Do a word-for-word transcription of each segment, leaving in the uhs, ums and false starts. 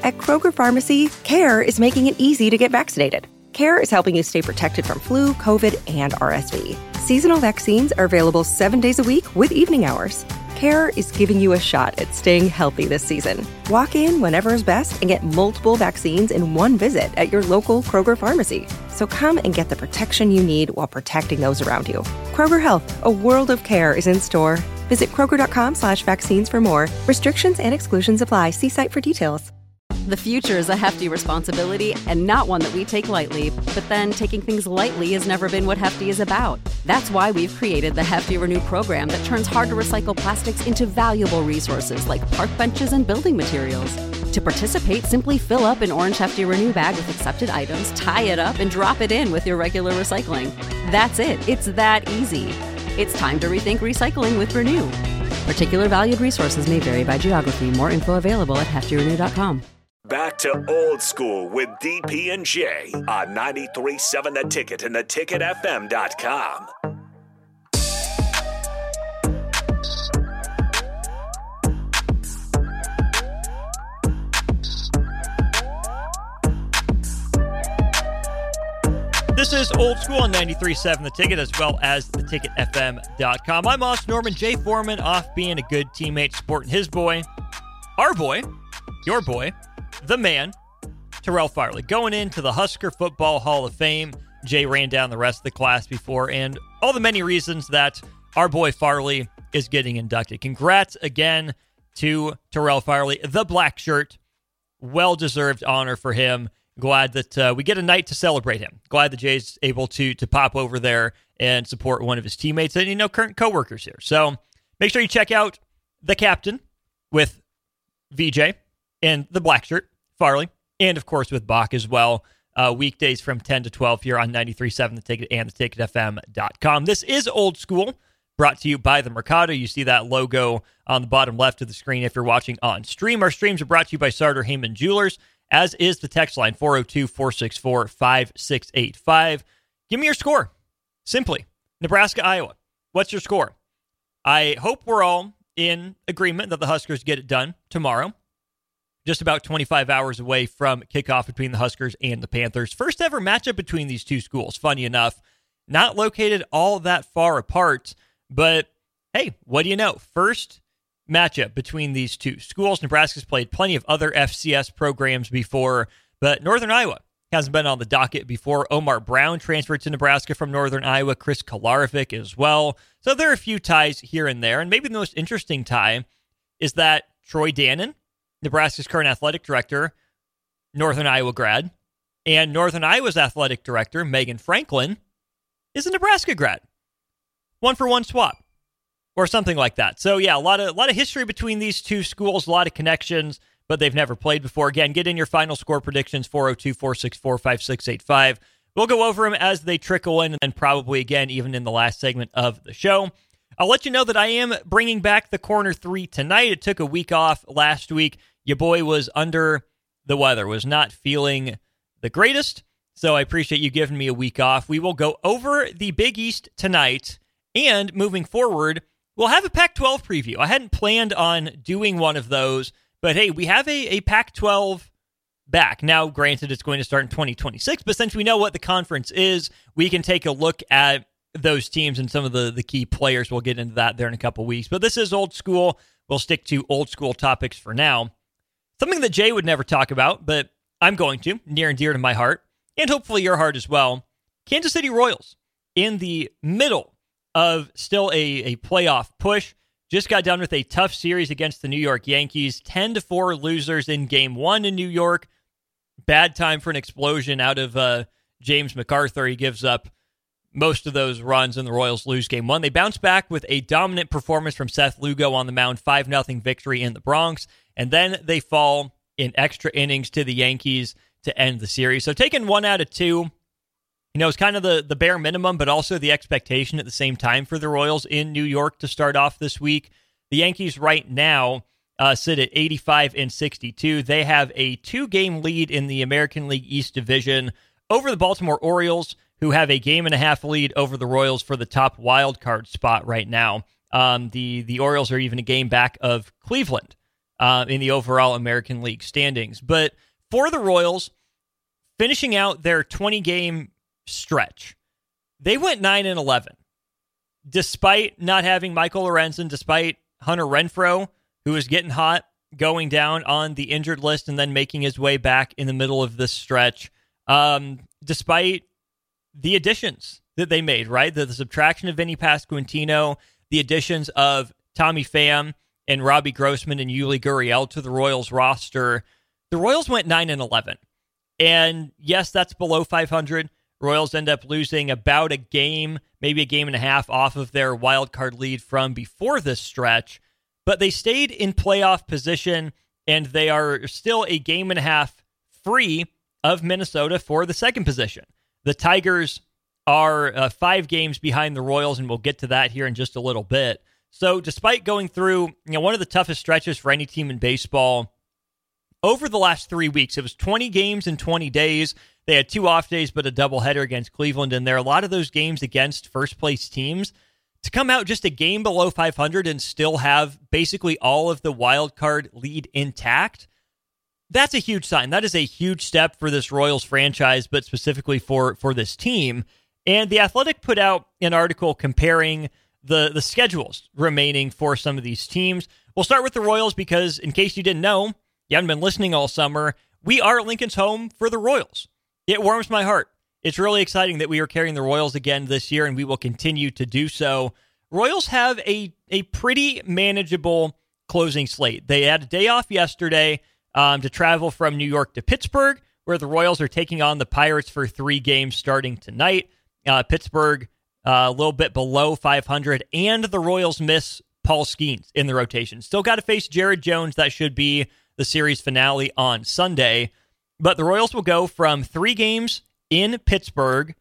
At Kroger Pharmacy, CARE is making it easy to get vaccinated. CARE is helping you stay protected from flu, COVID, and R S V. Seasonal vaccines are available seven days a week with evening hours. CARE is giving you a shot at staying healthy this season. Walk in whenever is best and get multiple vaccines in one visit at your local Kroger Pharmacy. So come and get the protection you need while protecting those around you. Kroger Health, a world of care is in store. Visit Kroger.com slash vaccines for more. Restrictions and exclusions apply. See site for details. The future is a hefty responsibility and not one that we take lightly. But then taking things lightly has never been what Hefty is about. That's why we've created the Hefty Renew program that turns hard-to-recycle plastics into valuable resources like park benches and building materials. To participate, simply fill up an orange Hefty Renew bag with accepted items, tie it up, and drop it in with your regular recycling. That's it. It's that easy. It's time to rethink recycling with Renew. Particular valued resources may vary by geography. More info available at hefty renew dot com. Back to Old School with D P and J on ninety-three point seven The Ticket and the ticket f m dot com. This is Old School on ninety-three point seven The Ticket as well as the ticket f m dot com. I'm Austin Norman. Jay Foreman off being a good teammate, supporting his boy, our boy, your boy, the man, Terrell Farley, going into the Husker Football Hall of Fame. Jay ran down the rest of the class before and all the many reasons that our boy Farley is getting inducted. Congrats again to Terrell Farley, the black shirt. Well-deserved honor for him. Glad that uh, we get a night to celebrate him. Glad that Jay's able to to pop over there and support one of his teammates and, you know, current coworkers here. So make sure you check out The Captain with V J and the black shirt, Farley, and, of course, with Bach as well. Uh, weekdays from ten to twelve here on ninety-three point seven The Ticket and the ticket f m dot com. This is Old School, brought to you by the Mercado. You see that logo on the bottom left of the screen if you're watching on stream. Our streams are brought to you by Sartor Heyman Jewelers, as is the text line, four oh two, four six four, five six eight five. Give me your score. Simply, Nebraska, Iowa. What's your score? I hope we're all in agreement that the Huskers get it done tomorrow. Just about twenty-five hours away from kickoff between the Huskers and the Panthers. First ever matchup between these two schools, funny enough. Not located all that far apart, but hey, what do you know? First matchup between these two schools. Nebraska's played plenty of other F C S programs before, but Northern Iowa hasn't been on the docket before. Omar Brown transferred to Nebraska from Northern Iowa, Chris Kolarovic as well. So there are a few ties here and there, and maybe the most interesting tie is that Troy Dannon, Nebraska's current athletic director, Northern Iowa grad, and Northern Iowa's athletic director, Megan Franklin, is a Nebraska grad. One for one swap. Or something like that. So, yeah, a lot of a lot of history between these two schools, a lot of connections, but they've never played before. Again, get in your final score predictions, four oh two, four six four, five six eight five. We'll go over them as they trickle in, and probably, again, even in the last segment of the show. I'll let you know that I am bringing back the Corner three tonight. It took a week off last week. Your boy was under the weather, was not feeling the greatest, so I appreciate you giving me a week off. We will go over the Big East tonight, and moving forward, we'll have a Pac twelve preview. I hadn't planned on doing one of those, but hey, we have a, a Pac twelve back. Now, granted, it's going to start in twenty twenty-six, but since we know what the conference is, we can take a look at those teams and some of the, the key players. We'll get into that there in a couple weeks. But this is Old School. We'll stick to old school topics for now. Something that Jay would never talk about, but I'm going to, near and dear to my heart, and hopefully your heart as well. Kansas City Royals in the middle of still a, a playoff push. Just got done with a tough series against the New York Yankees. ten to four losers in game one in New York. Bad time for an explosion out of uh, James McArthur. He gives up most of those runs, and the Royals lose game one. They bounce back with a dominant performance from Seth Lugo on the mound, five nothing victory in the Bronx. And then they fall in extra innings to the Yankees to end the series. So taking one out of two, you know, it's kind of the, the bare minimum, but also the expectation at the same time for the Royals in New York to start off this week. The Yankees right now uh, sit at eighty-five and sixty-two. They have a two-game lead in the American League East Division over the Baltimore Orioles, who have a game and a half lead over the Royals for the top wild card spot right now. Um, the, the Orioles are even a game back of Cleveland. uh, in the overall American League standings. But for the Royals, finishing out their twenty-game stretch, they went nine and eleven. Despite not having Michael Lorenzen, despite Hunter Renfroe, who was getting hot, going down on the injured list and then making his way back in the middle of this stretch, um, despite the additions that they made, right? The, the subtraction of Vinny Pasquantino, the additions of Tommy Pham and Robbie Grossman and Yuli Gurriel to the Royals roster, the Royals went nine and eleven. And yes, that's below five hundred. Royals end up losing about a game, maybe a game and a half off of their wild card lead from before this stretch, but they stayed in playoff position, and they are still a game and a half free of Minnesota for the second position. The Tigers are uh, five games behind the Royals, and we'll get to that here in just a little bit. So despite going through, you know, one of the toughest stretches for any team in baseball over the last three weeks, it was twenty games in twenty days. They had two off days, but a doubleheader against Cleveland in there. A lot of those games against first-place teams. To come out just a game below five hundred and still have basically all of the wild card lead intact, that's a huge sign. That is a huge step for this Royals franchise, but specifically for, for this team. And The Athletic put out an article comparing the, the schedules remaining for some of these teams. We'll start with the Royals because, in case you didn't know, you haven't been listening all summer, we are Lincoln's home for the Royals. It warms my heart. It's really exciting that we are carrying the Royals again this year, and we will continue to do so. Royals have a, a pretty manageable closing slate. They had a day off yesterday um, to travel from New York to Pittsburgh, where the Royals are taking on the Pirates for three games starting tonight. Uh, Pittsburgh uh, a little bit below five hundred, and the Royals miss Paul Skeens in the rotation. Still got to face Jared Jones. That should be the series finale on Sunday. But the Royals will go from three games in Pittsburgh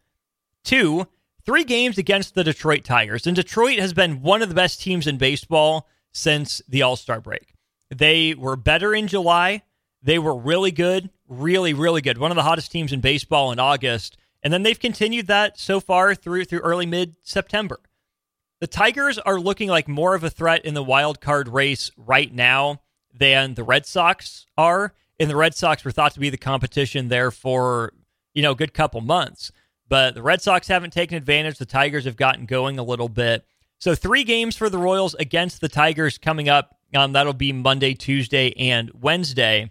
to three games against the Detroit Tigers. And Detroit has been one of the best teams in baseball since the All-Star break. They were better in July. They were really good, really, really good. One of the hottest teams in baseball in August. And then they've continued that so far through through early mid-September. The Tigers are looking like more of a threat in the wild card race right now than the Red Sox are. And the Red Sox were thought to be the competition there for, you know, a good couple months. But the Red Sox haven't taken advantage. The Tigers have gotten going a little bit. So three games for the Royals against the Tigers coming up. Um, that'll be Monday, Tuesday, and Wednesday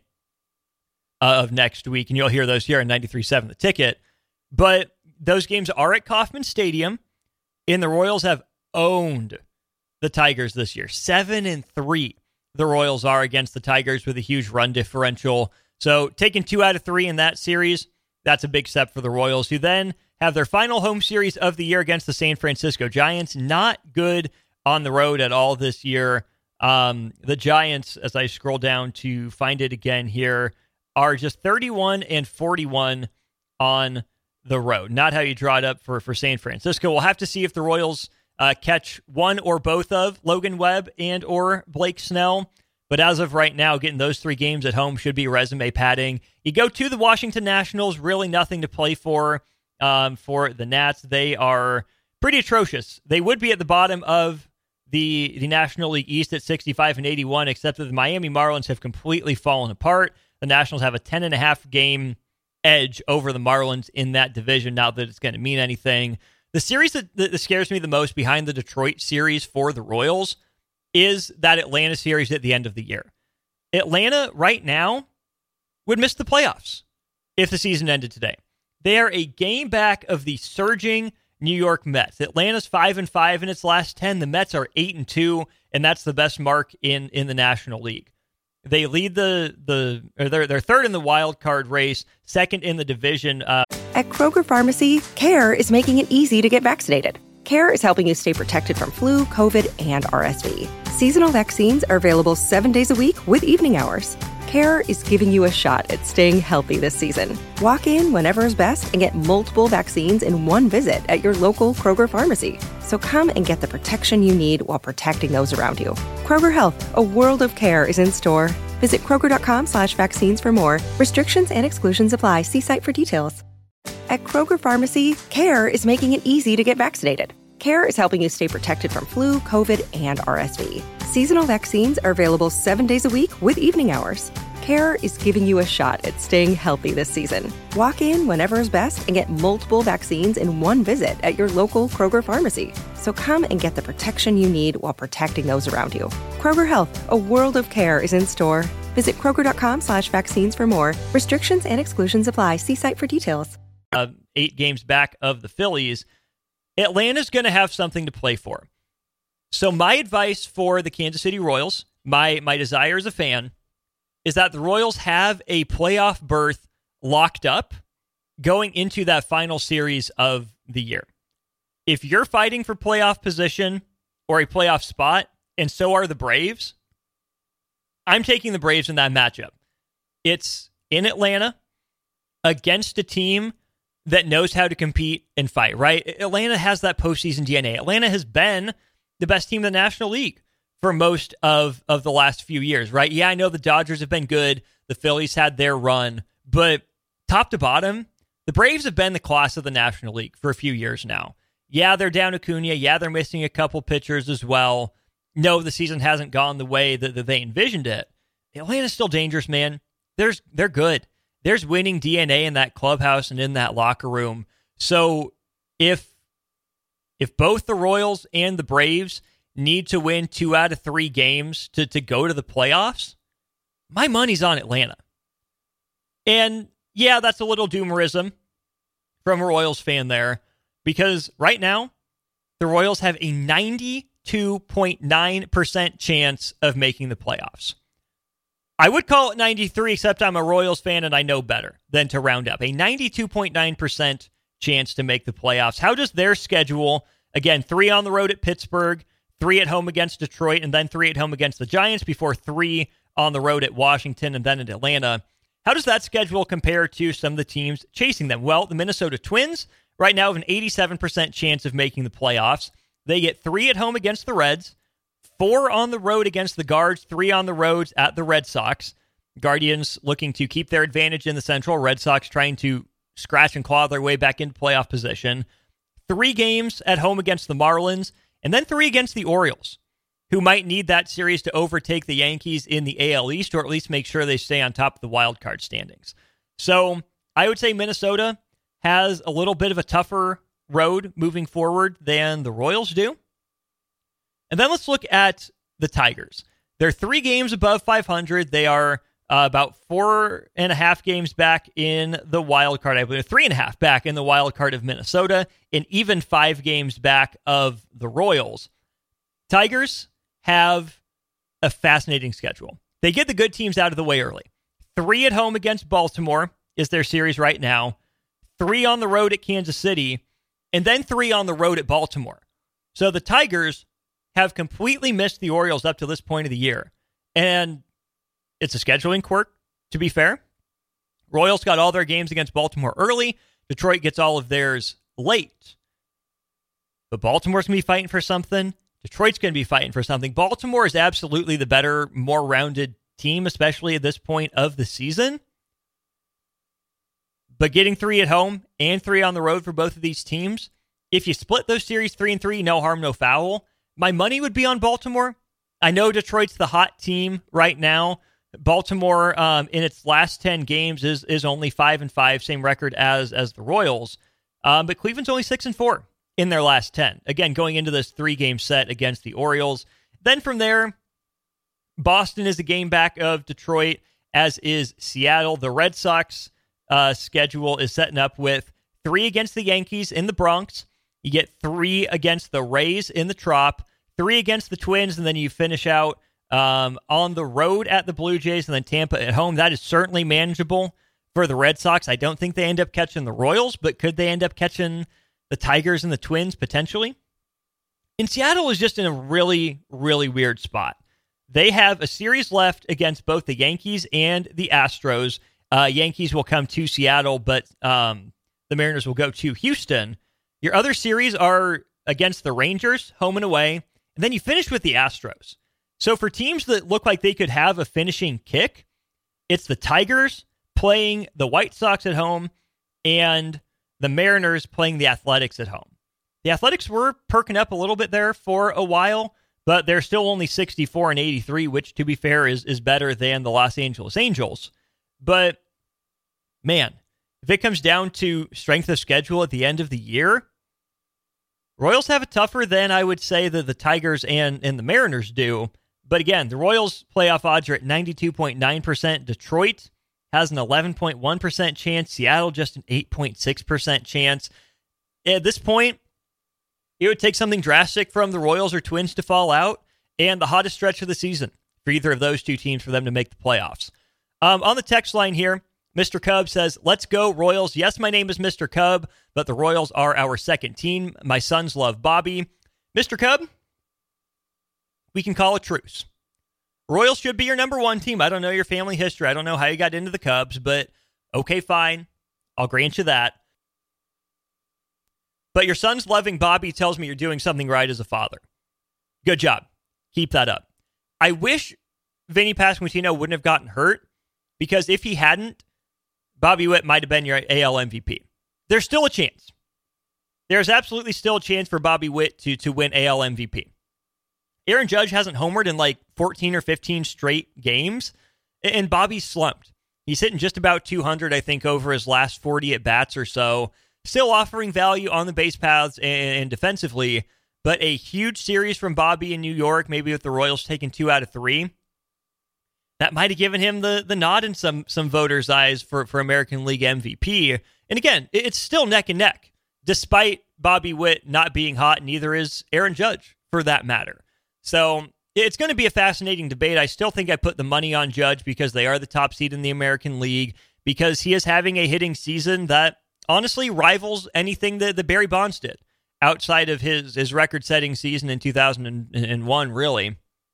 uh, of next week. And you'll hear those here on ninety-three point seven The Ticket. But those games are at Kauffman Stadium. And the Royals have owned the Tigers this year. Seven and three. The Royals are against the Tigers with a huge run differential. So taking two out of three in that series, that's a big step for the Royals, who then have their final home series of the year against the San Francisco Giants. Not good on the road at all this year. Um, the Giants, as I scroll down to find it again here, are just thirty-one and forty-one on the road. Not how you draw it up for, for San Francisco. We'll have to see if the Royals Uh, catch one or both of Logan Webb and or Blake Snell. But as of right now, getting those three games at home should be resume padding. You go to the Washington Nationals, really nothing to play for um, for the Nats. They are pretty atrocious. They would be at the bottom of the, the National League East at sixty-five and eighty-one, except that the Miami Marlins have completely fallen apart. The Nationals have a ten and a half game edge over the Marlins in that division, not that it's going to mean anything. The series that, that scares me the most behind the Detroit series for the Royals is that Atlanta series at the end of the year. Atlanta right now would miss the playoffs if the season ended today. They are a game back of the surging New York Mets. Atlanta's five and five in its last ten. The Mets are eight and two, and that's the best mark in, in the National League. They lead the the or they're they're third in the wild card race, second in the division. Uh, At Kroger Pharmacy, CARE is making it easy to get vaccinated. CARE is helping you stay protected from flu, COVID, and R S V. Seasonal vaccines are available seven days a week with evening hours. CARE is giving you a shot at staying healthy this season. Walk in whenever is best and get multiple vaccines in one visit at your local Kroger Pharmacy. So come and get the protection you need while protecting those around you. Kroger Health, a world of care is in store. Visit Kroger.com slash vaccines for more. Restrictions and exclusions apply. See site for details. At Kroger Pharmacy, CARE is making it easy to get vaccinated. CARE is helping you stay protected from flu, COVID, and R S V. Seasonal vaccines are available seven days a week with evening hours. CARE is giving you a shot at staying healthy this season. Walk in whenever is best and get multiple vaccines in one visit at your local Kroger pharmacy. So come and get the protection you need while protecting those around you. Kroger Health, a world of care is in store. Visit Kroger.com slash vaccines for more. Restrictions and exclusions apply. See site for details. Uh, eight games back of the Phillies. Atlanta's going to have something to play for. So my advice for the Kansas City Royals, my my desire as a fan, is that the Royals have a playoff berth locked up going into that final series of the year. If you're fighting for playoff position or a playoff spot, and so are the Braves, I'm taking the Braves in that matchup. It's in Atlanta against a team that knows how to compete and fight, right? Atlanta has that postseason D N A. Atlanta has been the best team in the National League for most of, of the last few years, right? Yeah, I know the Dodgers have been good. The Phillies had their run. But top to bottom, the Braves have been the class of the National League for a few years now. Yeah, they're down Acuna. Yeah, they're missing a couple pitchers as well. No, the season hasn't gone the way that, that they envisioned it. Atlanta's still dangerous, man. There's, they're good. There's winning D N A in that clubhouse and in that locker room. So if if both the Royals and the Braves need to win two out of three games to, to go to the playoffs, my money's on Atlanta. And yeah, that's a little doomerism from a Royals fan there, because right now, the Royals have a ninety-two point nine percent chance of making the playoffs. I would call it ninety-three, except I'm a Royals fan and I know better than to round up. A ninety-two point nine percent chance to make the playoffs. How does their schedule, again, three on the road at Pittsburgh, three at home against Detroit, and then three at home against the Giants before three on the road at Washington and then at Atlanta. How does that schedule compare to some of the teams chasing them? Well, the Minnesota Twins right now have an eighty-seven percent chance of making the playoffs. They get three at home against the Reds, four on the road against the Guards, three on the roads at the Red Sox. Guardians looking to keep their advantage in the Central. Red Sox trying to scratch and claw their way back into playoff position. Three games at home against the Marlins, and then three against the Orioles, who might need that series to overtake the Yankees in the A L East, or at least make sure they stay on top of the wild card standings. So I would say Minnesota has a little bit of a tougher road moving forward than the Royals do. And then let's look at the Tigers. They're three games above five hundred. They are uh, about four and a half games back in the wild card. I believe three and a half back in the wild card of Minnesota, and even five games back of the Royals. Tigers have a fascinating schedule. They get the good teams out of the way early. Three at home against Baltimore is their series right now. Three on the road at Kansas City, and then three on the road at Baltimore. So the Tigers have completely missed the Orioles up to this point of the year. And it's a scheduling quirk, to be fair. Royals got all their games against Baltimore early. Detroit gets all of theirs late. But Baltimore's going to be fighting for something. Detroit's going to be fighting for something. Baltimore is absolutely the better, more rounded team, especially at this point of the season. But getting three at home and three on the road for both of these teams, if you split those series three and three, no harm, no foul, my money would be on Baltimore. I know Detroit's the hot team right now. Baltimore, um, in its last ten games, is is only five and five, same record as as the Royals. Um, but Cleveland's only six and four in their last ten. Again, going into this three game set against the Orioles. Then from there, Boston is a game back of Detroit, as is Seattle. The Red Sox uh, schedule is setting up with three against the Yankees in the Bronx. You get three against the Rays in the Trop, three against the Twins, and then you finish out um, on the road at the Blue Jays, and then Tampa at home. That is certainly manageable for the Red Sox. I don't think they end up catching the Royals, but could they end up catching the Tigers and the Twins potentially? And Seattle is just in a really, really weird spot. They have a series left against both the Yankees and the Astros. Uh, Yankees will come to Seattle, but um, the Mariners will go to Houston. Your other series are against the Rangers, home and away, and then you finish with the Astros. So for teams that look like they could have a finishing kick, it's the Tigers playing the White Sox at home and the Mariners playing the Athletics at home. The Athletics were perking up a little bit there for a while, but they're still only sixty-four and eighty-three, which, to be fair, is, is better than the Los Angeles Angels. But, man, if it comes down to strength of schedule at the end of the year, Royals have it tougher than I would say that the Tigers and, and the Mariners do. But again, the Royals' playoff odds are at ninety-two point nine percent. Detroit has an eleven point one percent chance. Seattle just an eight point six percent chance. At this point, it would take something drastic from the Royals or Twins to fall out, and the hottest stretch of the season for either of those two teams for them to make the playoffs. Um, on the text line here, Mister Cub says, let's go Royals. Yes, my name is Mister Cub, but the Royals are our second team. My sons love Bobby. Mister Cub, we can call a truce. Royals should be your number one team. I don't know your family history. I don't know how you got into the Cubs, but okay, fine. I'll grant you that. But your son's loving Bobby tells me you're doing something right as a father. Good job. Keep that up. I wish Vinny Pasquantino wouldn't have gotten hurt, because if he hadn't, Bobby Witt might have been your A L M V P. There's still a chance. There's absolutely still a chance for Bobby Witt to, to win A L M V P. Aaron Judge hasn't homered in like fourteen or fifteen straight games, and Bobby's slumped. He's hitting just about two hundred, I think, over his last forty at-bats or so. Still offering value on the base paths and, and defensively, but a huge series from Bobby in New York, maybe with the Royals taking two out of three. That might have given him the, the nod in some some voters' eyes for, for American League M V P. And again, it's still neck and neck, despite Bobby Witt not being hot, neither is Aaron Judge, for that matter. So it's going to be a fascinating debate. I still think I put the money on Judge because they are the top seed in the American League, because he is having a hitting season that honestly rivals anything that, that Barry Bonds did outside of his, his record-setting season in two thousand one, really.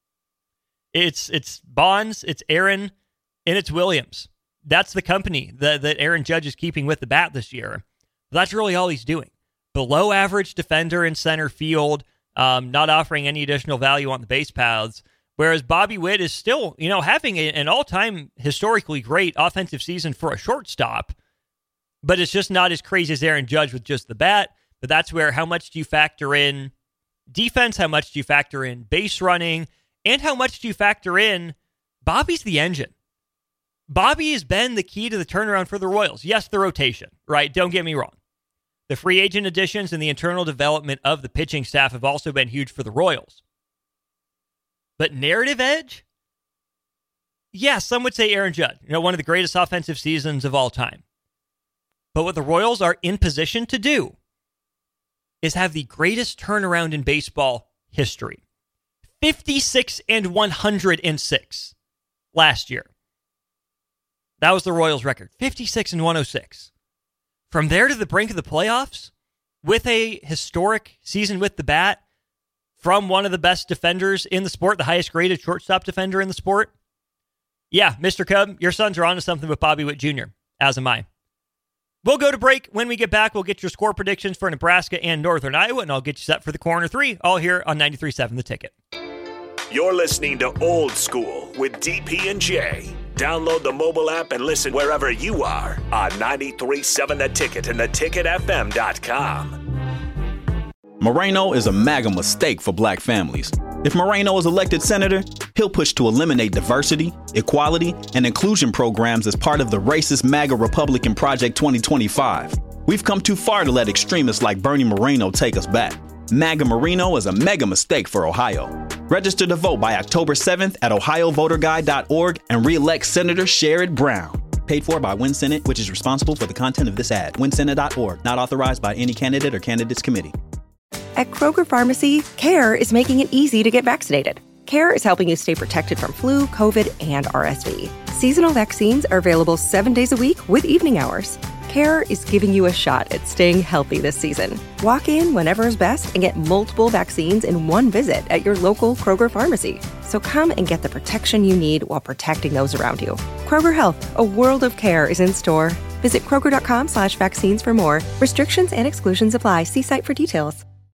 It's it's Bonds, it's Aaron, and it's Williams. That's the company that, that Aaron Judge is keeping with the bat this year. That's really all he's doing. Below average defender in center field, um, not offering any additional value on the base paths, whereas Bobby Witt is still, you know, having a, an all-time historically great offensive season for a shortstop, but it's just not as crazy as Aaron Judge with just the bat. But that's where, how much do you factor in defense? How much do you factor in base running? And how much do you factor in Bobby's the engine? Bobby has been the key to the turnaround for the Royals. Yes, the rotation, right? Don't get me wrong. The free agent additions and the internal development of the pitching staff have also been huge for the Royals. But narrative edge? Yeah, some would say Aaron Judge, you know, one of the greatest offensive seasons of all time. But what the Royals are in position to do is have the greatest turnaround in baseball history. fifty-six and one hundred six last year. That was the Royals' record. fifty-six and one oh six. From there to the brink of the playoffs, with a historic season with the bat, from one of the best defenders in the sport, the highest graded shortstop defender in the sport. Yeah, Mister Cub, your sons are onto something with Bobby Witt Junior, as am I. We'll go to break. When we get back, we'll get your score predictions for Nebraska and Northern Iowa, and I'll get you set for the corner three, all here on ninety-three point seven The Ticket. You're listening to Old School with D P and J. Download the mobile app and listen wherever you are on ninety-three point seven The Ticket and the ticket f m dot com. Moreno is a MAGA mistake for black families. If Moreno is elected senator, he'll push to eliminate diversity, equality, and inclusion programs as part of the racist MAGA Republican Project twenty twenty-five. We've come too far to let extremists like Bernie Moreno take us back. MAGA Moreno is a mega mistake for Ohio. Register to vote by October seventh at ohio voter guide dot org and re-elect Senator Sherrod Brown. Paid for by Win Senate, which is responsible for the content of this ad. win senate dot org, not authorized by any candidate or candidates committee. At Kroger Pharmacy, CARE is making it easy to get vaccinated. CARE is helping you stay protected from flu, COVID, and R S V. Seasonal vaccines are available seven days a week with evening hours. CARE is giving you a shot at staying healthy this season. Walk in whenever is best and get multiple vaccines in one visit at your local Kroger Pharmacy. So come and get the protection you need while protecting those around you. Kroger Health, a world of care is in store. Visit Kroger dot com slash vaccines for more. Restrictions and exclusions apply. See site for details.